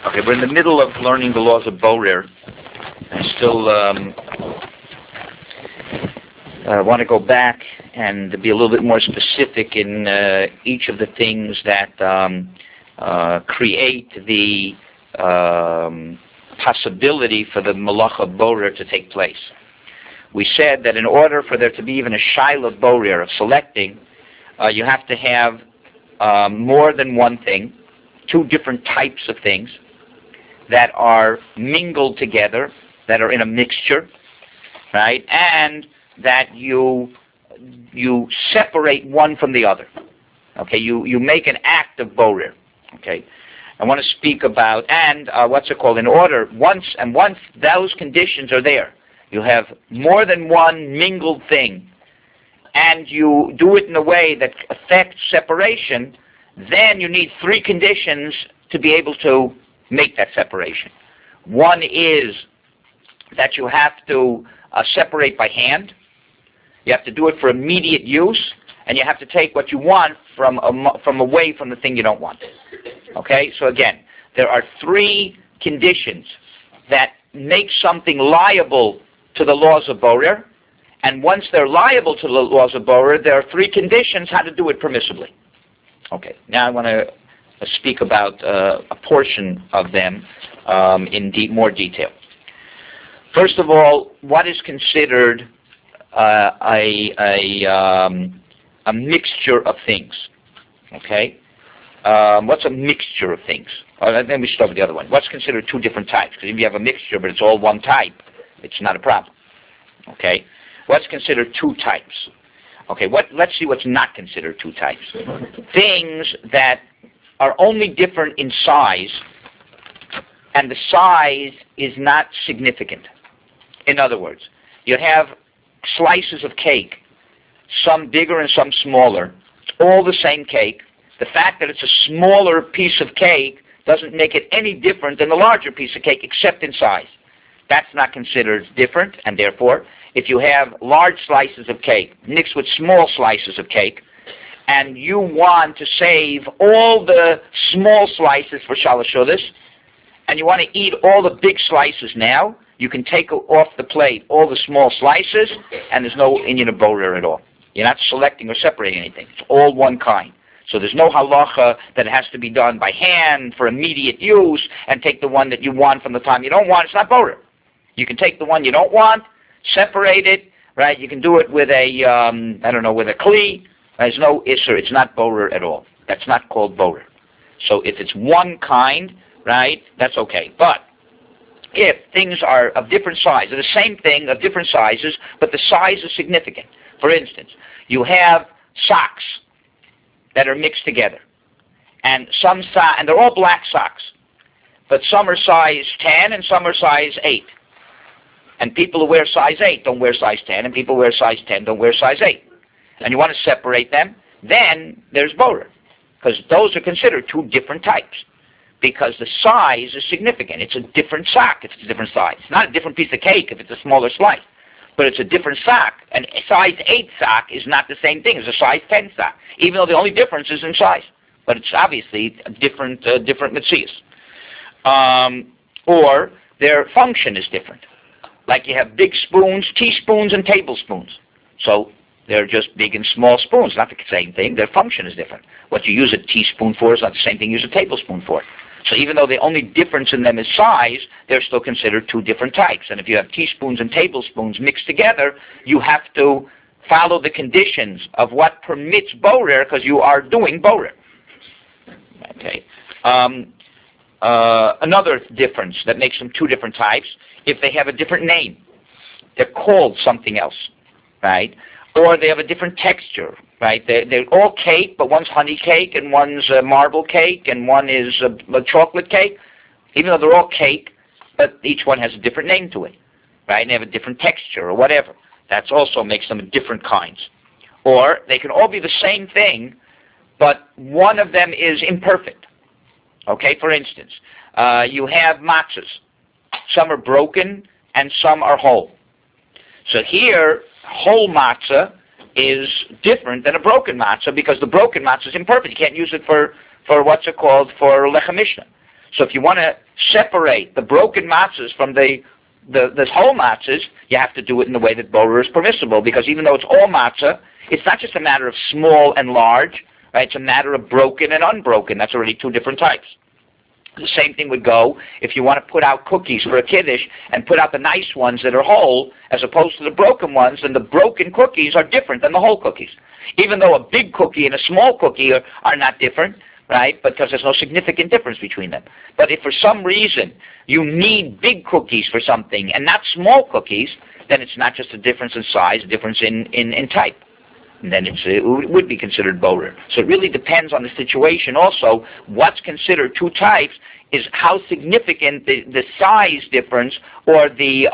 Okay, we're in the middle of learning the laws of Borer. I still want to go back and be a little bit more specific in each of the things that create the possibility for the Malacha Borer to take place. We said that in order for there to be even a Shaila Borer of selecting, you have to have more than one thing, two different types of things that are mingled together, that are in a mixture, right? And that you separate one from the other. Okay, you make an act of borer. Okay, I want to speak about in order once those conditions are there, you have more than one mingled thing, and you do it in a way that affects separation. Then you need three conditions to be able to make that separation. One is that you have to separate by hand. You have to do it for immediate use, and you have to take what you want from away from the thing you don't want. Okay, so again, there are three conditions that make something liable to the laws of Borer, and once they're liable to the laws of Borer, there are three conditions how to do it permissibly. Okay, now I want to speak about a portion of them in more detail. First of all, what is considered a mixture of things? Okay, what's a mixture of things? Let me start with the other one. What's considered two different types? Because if you have a mixture, but it's all one type, it's not a problem. Okay, what's considered two types? Okay, let's see what's not considered two types. Things that are only different in size, and the size is not significant. In other words, you have slices of cake, some bigger and some smaller, all the same cake. The fact that it's a smaller piece of cake doesn't make it any different than the larger piece of cake, except in size. That's not considered different, and therefore, if you have large slices of cake mixed with small slices of cake, and you want to save all the small slices for Shalosh Seudos, and you want to eat all the big slices now, you can take off the plate all the small slices, and there's no inyan of borer at all. You're not selecting or separating anything. It's all one kind. So there's no halacha that has to be done by hand for immediate use and take the one that you want from the time you don't want. It's not borer. You can take the one you don't want, separate it, right? You can do it with with a kli. There's no isser. It's not borer at all. That's not called borer. So if it's one kind, right, that's okay. But if things are of different sizes, they're the same thing of different sizes, but the size is significant. For instance, you have socks that are mixed together, and and they're all black socks, but some are size 10 and some are size 8. And people who wear size 8 don't wear size 10, and people who wear size 10 don't wear size 8. And you want to separate them, then there's borer, because those are considered two different types, because the size is significant. It's a different sock if it's a different size. It's not a different piece of cake if it's a smaller slice, but it's a different sock. And a size 8 sock is not the same thing as a size 10 sock, even though the only difference is in size. But it's obviously a different metzias. Or their function is different. Like you have big spoons, teaspoons, and tablespoons. So they're just big and small spoons, not the same thing. Their function is different. What you use a teaspoon for is not the same thing you use a tablespoon for. So even though the only difference in them is size, they're still considered two different types. And if you have teaspoons and tablespoons mixed together, you have to follow the conditions of what permits borer, because you are doing borer. Okay. Another difference that makes them two different types, if they have a different name. They're called something else, right? Or they have a different texture, right? They're all cake, but one's honey cake, and one's marble cake, and one is a chocolate cake. Even though they're all cake, but each one has a different name to it, right? And they have a different texture or whatever. That also makes them different kinds. Or they can all be the same thing, but one of them is imperfect. Okay, for instance, you have matzahs. Some are broken and some are whole. So here, whole matzah is different than a broken matzah, because the broken matzah is imperfect. You can't use it for lechem mishnah. So if you want to separate the broken matzahs from the whole matzahs, you have to do it in the way that borer is permissible, because even though it's all matzah, it's not just a matter of small and large, right? It's a matter of broken and unbroken. That's already two different types. The same thing would go if you want to put out cookies for a kiddush and put out the nice ones that are whole as opposed to the broken ones, and the broken cookies are different than the whole cookies. Even though a big cookie and a small cookie are not different, right, because there's no significant difference between them. But if for some reason you need big cookies for something and not small cookies, then it's not just a difference in size, a difference in type. And then it would be considered borer. So it really depends on the situation also. What's considered two types is how significant the size difference, or the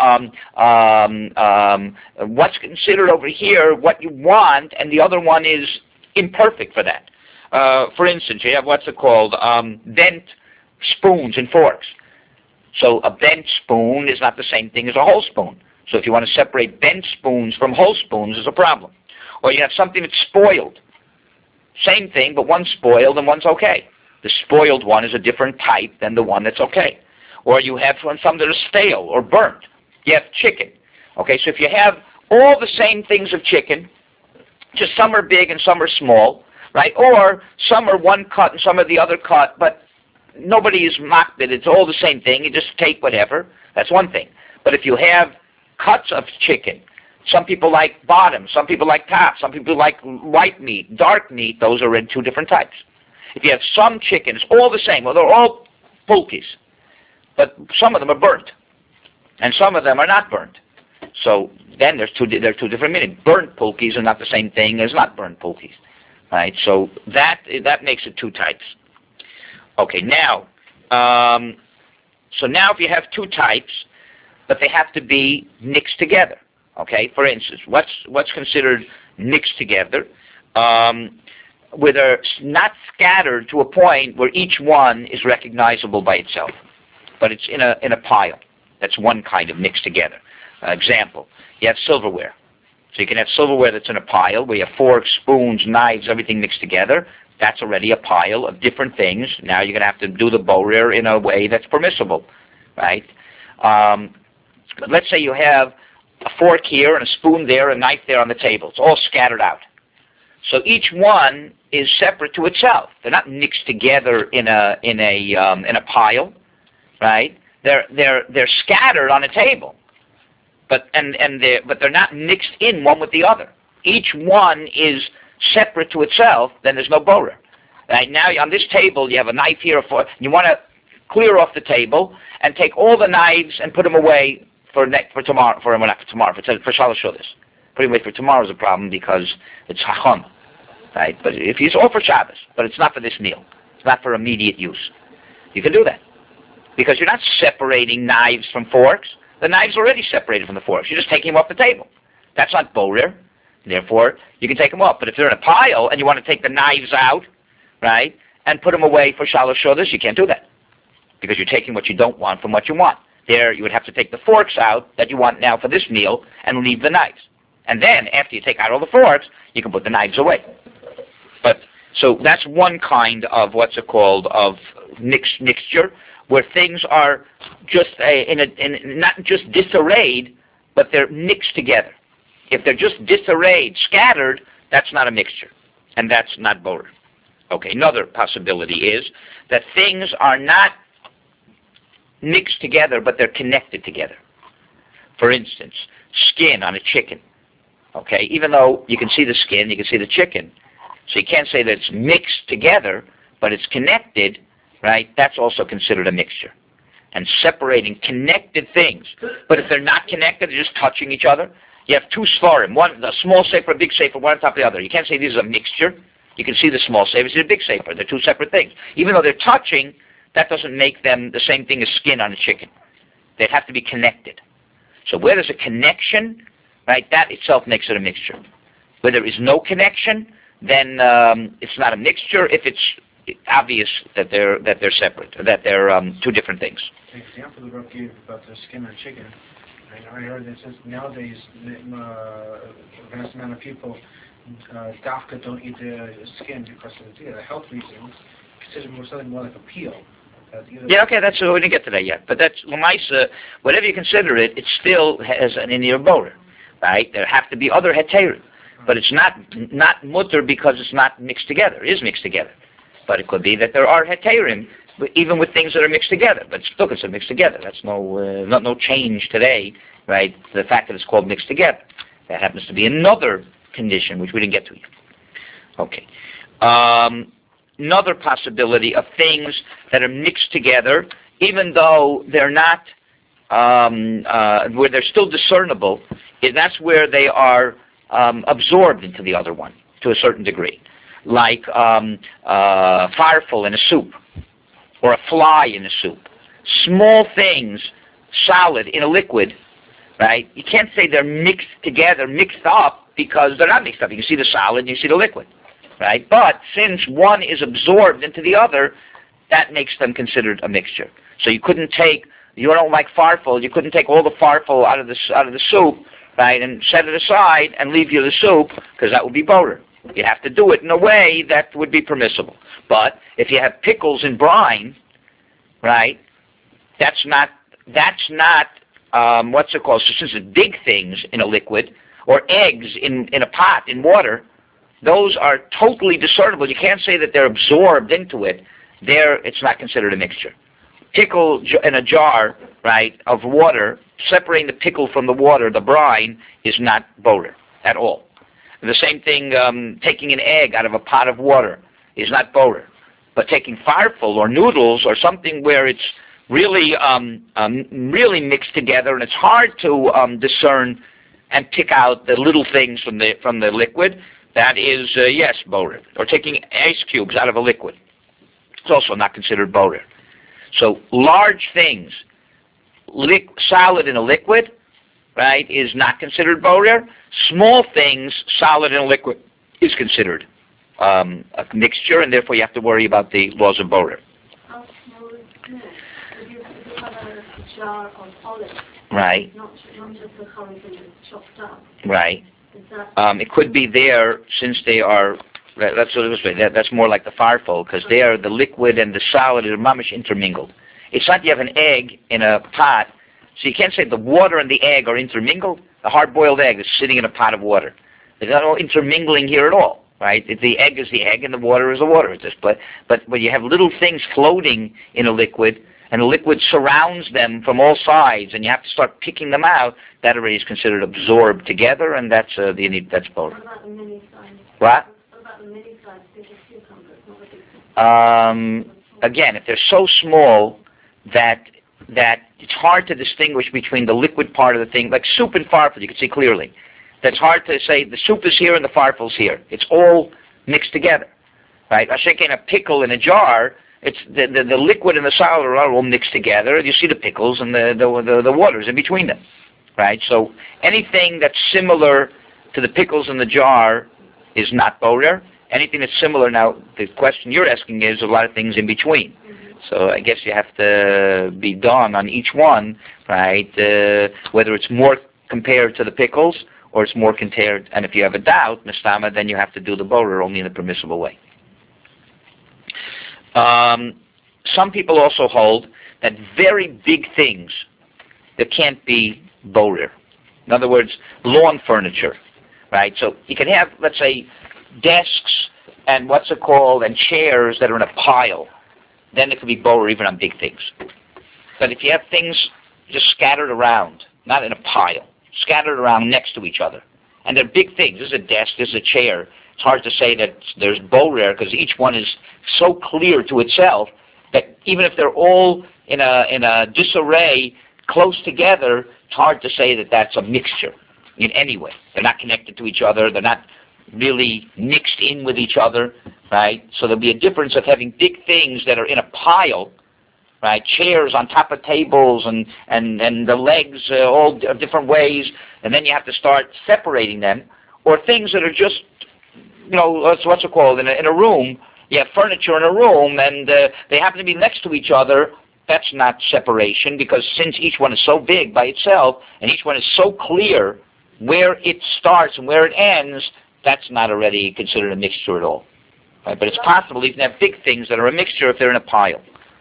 what's considered over here what you want, and the other one is imperfect for that. For instance, you have what's it called, bent spoons and forks. So a bent spoon is not the same thing as a whole spoon. So if you want to separate bent spoons from whole spoons, is a problem. Or you have something that's spoiled. Same thing, but one's spoiled and one's okay. The spoiled one is a different type than the one that's okay. Or you have some that are stale or burnt. You have chicken. Okay, so if you have all the same things of chicken, just some are big and some are small, right? Or some are one cut and some are the other cut, but nobody is mocked it. It's all the same thing. You just take whatever. That's one thing. But if you have cuts of chicken, some people like bottom, some people like top, some people like white meat, dark meat, those are in two different types. If you have some chicken, it's all the same. Well, they're all pulkis, but some of them are burnt, and some of them are not burnt. So then there are two different meanings. Burnt pulkis are not the same thing as not burnt pulkis, right? So that makes it two types. Okay, now, so now if you have two types, but they have to be mixed together. Okay, for instance, what's considered mixed together, where they're not scattered to a point where each one is recognizable by itself, but it's in a pile. That's one kind of mixed together. Example: you have silverware, so you can have silverware that's in a pile where you have forks, spoons, knives, everything mixed together. That's already a pile of different things. Now you're going to have to do the borer in a way that's permissible, right? Let's say you have a fork here and a spoon there, a knife there on the table. It's all scattered out. So each one is separate to itself. They're not mixed together in a pile, right? They're scattered on a table, but they're not mixed in one with the other. Each one is separate to itself. Then there's no borer. Right now on this table you have a knife here, a fork. You want to clear off the table and take all the knives and put them away for tomorrow, for Shalosh Shudas. Putting away for tomorrow is a problem because it's Chacham, right? But if it's all for Shabbos, but it's not for this meal, it's not for immediate use, you can do that because you're not separating knives from forks. The knives are already separated from the forks. You're just taking them off the table. That's not borer. Therefore, you can take them off. But if they're in a pile and you want to take the knives out, right, and put them away for Shalosh Shudas, you can't do that because you're taking what you don't want from what you want. There, you would have to take the forks out that you want now for this meal and leave the knives. And then, after you take out all the forks, you can put the knives away. But so that's one kind of what's it called of mixture, where things are just not just disarrayed, but they're mixed together. If they're just disarrayed, scattered, that's not a mixture, and that's not borer. Okay, another possibility is that things are not mixed together, but they're connected together. For instance, skin on a chicken. Okay, even though you can see the skin, you can see the chicken. So you can't say that it's mixed together, but it's connected, right? That's also considered a mixture. And separating connected things. But if they're not connected, they're just touching each other. You have two svarim, one a small sefer, a big sefer, one on top of the other. You can't say this is a mixture. You can see the small sefer, it's a big sefer. They're two separate things. Even though they're touching, that doesn't make them the same thing as skin on a chicken. They have to be connected. So where there's a connection, right, that itself makes it a mixture. Where there is no connection, then it's not a mixture if it's obvious that they're separate, or that they're two different things. The example the Rav gave about the skin on chicken, I heard that says nowadays a vast amount of people dafka don't eat the skin because of the health reasons. Consider something more like a peel. Yeah, okay, we didn't get to that yet. But that's Lamaisa, whatever you consider it, it still has an Indian borer, right? There have to be other heterim. But it's not mutter because it's not mixed together. It is mixed together. But it could be that there are heterim, even with things that are mixed together. But still, it's mixed together. That's no change today, right? The fact that it's called mixed together. That happens to be another condition, which we didn't get to yet. Okay. Another possibility of things that are mixed together, even though they're not, where they're still discernible, is that's where they are absorbed into the other one to a certain degree. Like fireful in a soup, or a fly in a soup. Small things, solid in a liquid, right? You can't say they're mixed together, mixed up, because they're not mixed up. You can see the solid and you see the liquid, right? But since one is absorbed into the other, that makes them considered a mixture. So you don't like farfel, you couldn't take all the farfel out of the soup, right, and set it aside and leave you the soup, because that would be borer. You have to do it in a way that would be permissible. But if you have pickles in brine, right, that's not what's it called? So since it's big things in a liquid, or eggs in a pot in water, those are totally discernible. You can't say that they're absorbed into it. It's not considered a mixture. Pickle in a jar, right, of water, separating the pickle from the water, the brine, is not borer at all. The same thing, taking an egg out of a pot of water is not borer. But taking fireful or noodles or something where it's really really mixed together and it's hard to discern and pick out the little things from the liquid, that is, yes, borer. Or taking ice cubes out of a liquid. It's also not considered borer. So large things, solid in a liquid, right, is not considered borer. Small things, solid in a liquid, is considered a mixture, and therefore you have to worry about the laws of borer. How small is small? If you have a jar of olives, right, not just the whole thing that's chopped up. Right. Is that it could be there since they are. That's what it was. That's more like the fireful, because they are the liquid and the solid are mamish intermingled. It's like you have an egg in a pot, so you can't say the water and the egg are intermingled. The hard-boiled egg is sitting in a pot of water. There's not no intermingling here at all, right? The egg is the egg and the water is the water. It's just, but when you have little things floating in a liquid, and the liquid surrounds them from all sides, and you have to start picking them out, that already is considered absorbed together, and that's both. What about the mini size? What? What about the mini size? Because cucumbers, not a big size. Again, if they're so small that it's hard to distinguish between the liquid part of the thing, like soup and farfel, you can see clearly. That's hard to say the soup is here and the farfel's here. It's all mixed together, right? I think in a pickle in a jar, it's the liquid and the solid are all mixed together. You see the pickles and the waters in between them, right? So anything that's similar to the pickles in the jar is not borer. Anything that's similar, now the question you're asking is a lot of things in between. So I guess you have to be done on each one, right? Whether it's more compared to the pickles or it's more compared, and if you have a doubt, mistama, then you have to do the borer only in a permissible way. Some people also hold that very big things that can't be borer. In other words, lawn furniture, right? So you can have, let's say, desks and and chairs that are in a pile. Then it could be borer even on big things. But if you have things just scattered around, not in a pile, scattered around next to each other, and they're big things, this is a desk, this is a chair, it's hard to say that there's borer because each one is so clear to itself that even if they're all in a disarray close together, it's hard to say that that's a mixture in any way. They're not connected to each other, they're not really mixed in with each other, right? So there'll be a difference of having big things that are in a pile, right? Chairs on top of tables and the legs all different ways, and then you have to start separating them, or things that are just, what's it called, in a room. You have furniture in a room, and they happen to be next to each other. That's not separation, because since each one is so big by itself, and each one is so clear where it starts and where it ends, that's not already considered a mixture at all. Right? But it's possible you can have big things that are a mixture if they're in a pile. Yeah.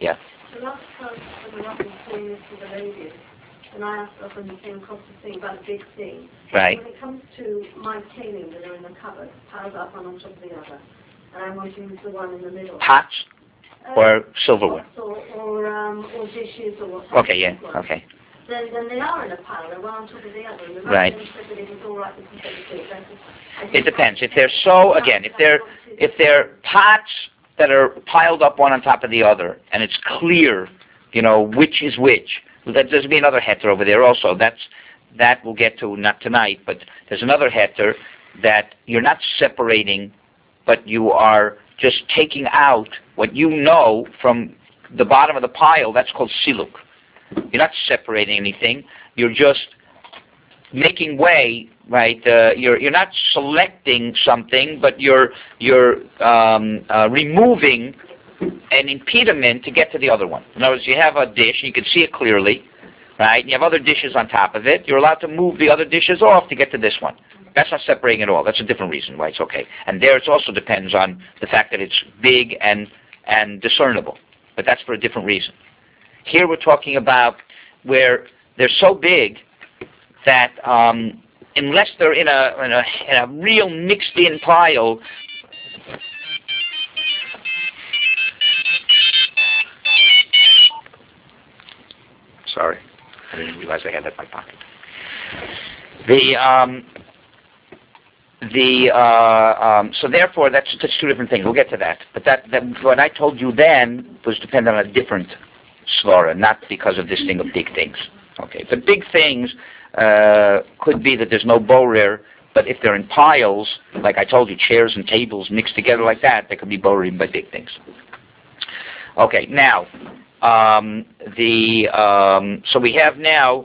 The last time when I was doing this with the ladies, and I asked her when we came across the thing about a big thing. Right. When it comes to my tailing that are in the cupboard, piled up one on top of the other, and I want to use the one in the middle. Pots or silverware? Or dishes or whatever. Okay, yeah, okay. Then they are in a pile, they're one on top of the other. And the Right. said that it was all right with the It depends. If they're so, again, if they're pots that are piled up one on top of the other, and it's clear, which is which. There's be another heter over there also. That we'll get to, not tonight, but there's another heter that you're not separating, but you are just taking out what you know from the bottom of the pile. That's called siluk. You're not separating anything. You're just making way, right? You're not selecting something, but you're removing an impediment to get to the other one. In other words, you have a dish, and you can see it clearly, right? And you have other dishes on top of it. You're allowed to move the other dishes off to get to this one. That's not separating at all. That's a different reason why it's okay. And there it also depends on the fact that it's big and discernible. But that's for a different reason. Here we're talking about where they're so big that unless they're in a real mixed-in pile. Sorry, I didn't realize I had that in my pocket. So therefore, that's two different things. We'll get to that. But that what I told you then was dependent on a different svara, not because of this thing of big things. Okay, but big things could be that there's no borer, but if they're in piles, like I told you, chairs and tables mixed together like that, they could be boring by big things. Okay, now so we have now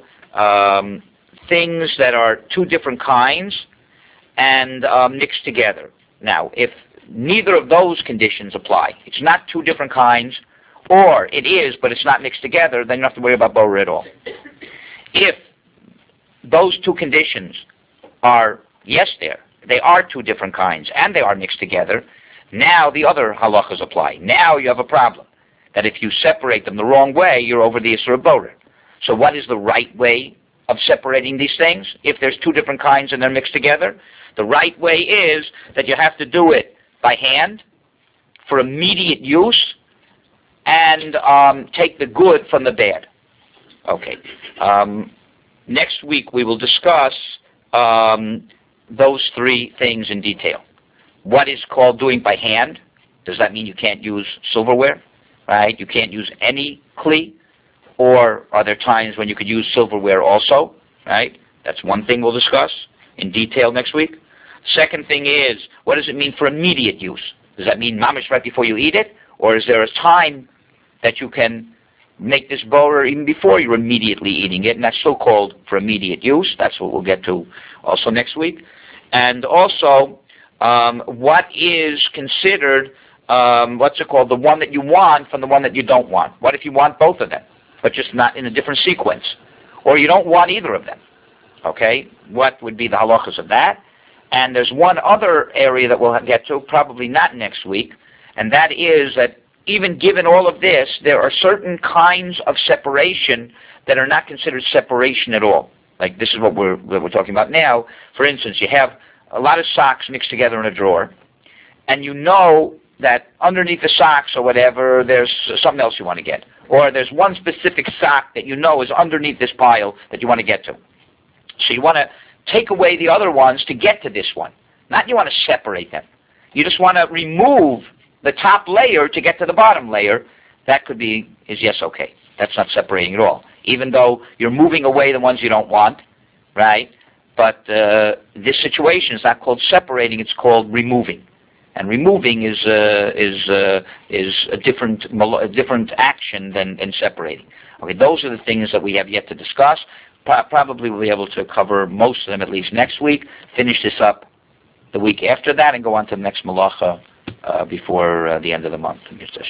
things that are two different kinds and mixed together. Now, if neither of those conditions apply, it's not two different kinds, or it is, but it's not mixed together, then you don't have to worry about borer at all. If those two conditions are, yes, they are two different kinds, and they are mixed together, now the other halachas apply. Now you have a problem, that if you separate them the wrong way, you're over the Isra borer. So what is the right way of separating these things? If there's two different kinds and they're mixed together, the right way is that you have to do it by hand for immediate use and take the good from the bad. Okay. Next week we will discuss those three things in detail. What is called doing by hand? Does that mean you can't use silverware? Right? You can't use any kli? Or are there times when you could use silverware also? Right? That's one thing we'll discuss in detail next week. Second thing is, what does it mean for immediate use? Does that mean mamish right before you eat it? Or is there a time that you can make this borer even before you're immediately eating it? And that's still called for immediate use. That's what we'll get to also next week. And also, what is considered, the one that you want from the one that you don't want? What if you want both of them, but just not in a different sequence? Or you don't want either of them? Okay, what would be the halachas of that? And there's one other area that we'll get to, probably not next week, and that is that even given all of this, there are certain kinds of separation that are not considered separation at all. Like this is what we're talking about now. For instance, you have a lot of socks mixed together in a drawer, and you know that underneath the socks or whatever, there's something else you want to get. Or there's one specific sock that you know is underneath this pile that you want to get to. So you want to take away the other ones to get to this one. Not you want to separate them. You just want to remove the top layer to get to the bottom layer. That could be, yes, okay. That's not separating at all. Even though you're moving away the ones you don't want, right? But this situation is not called separating, it's called removing. And removing is a different action than separating. Okay, those are the things that we have yet to discuss. Probably we'll be able to cover most of them at least next week, finish this up the week after that, and go on to the next malacha before the end of the month.